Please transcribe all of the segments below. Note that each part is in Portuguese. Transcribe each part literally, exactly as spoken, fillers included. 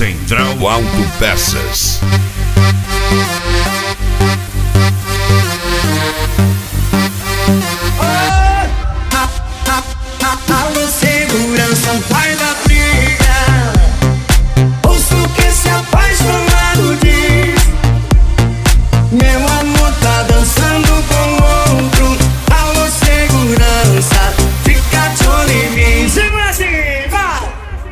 Central Autopeças. Alô, segurança, vai da briga. Ouço o que esse apaixonado diz. Meu amor tá dançando com outro. Alô, segurança, fica de olho em mim. Segura assim, vai.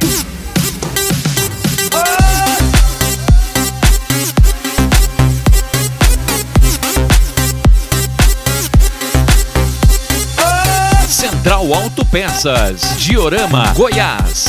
Central Autopeças, Diorama, Goiás.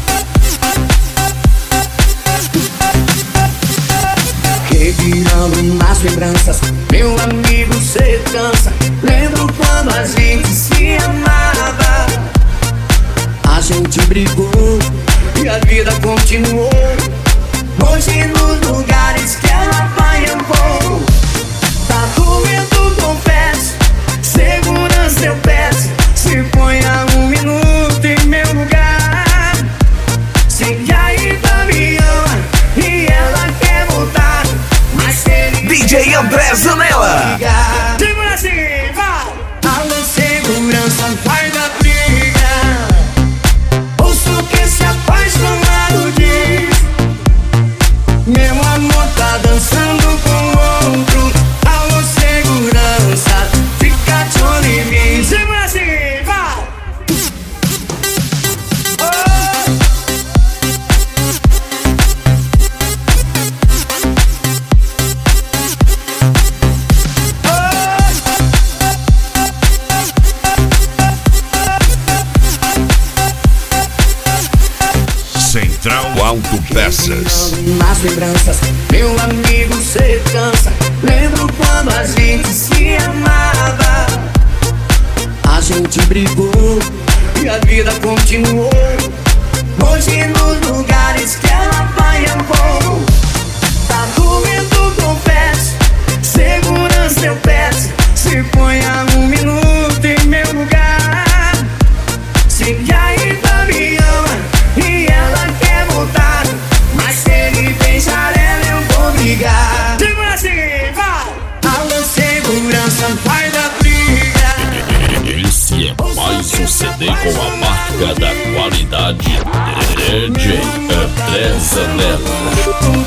Revirando nas lembranças, meu amigo, cê cansa. Lembro quando a gente se amava. A gente brigou e a vida continuou. Hoje nos lugares que ela vai eu vou. Tá doendo, confesso. Segurança eu peço. Se ponha um minuto em meu lugar. Sei que ainda me ama e ela quer voltar, mas se ele D J André Zanella. segura assim, vai. Alô, segurança, vai da briga. Ouço o que esse apaixonado diz. Meu amor tá dançando com outro. Alô, segurança, fica de olho em mim. Segura assim, vai. Central Autopeças. Nas lembranças, meu amigo, cê cansa. Lembro quando a gente se amava. A gente brigou e a vida continuou. Hoje nos lugares que ela vai eu vou. Tá doendo, confesso. Segurança eu peço. Se ponha um minuto em meu lugar. Sei que ainda me ama e ela quer voltar, mas se ele beijar ela eu vou brigar. Segura assim, vai. Alô, segurança, vai da briga. Esse é mais um C D com a marca da qualidade D J André Zanella.